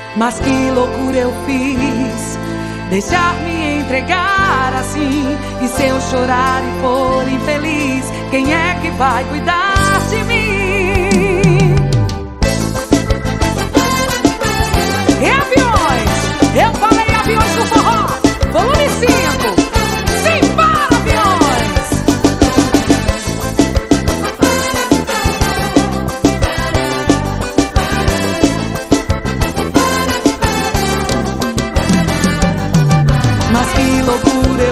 Mas que loucura eu fiz, deixar me entregar assim. E se eu chorar e for infeliz, quem é que vai cuidar de mim? E aviões, eu falei aviões do forró, volume 5. Simbora, aviões! Mas que loucura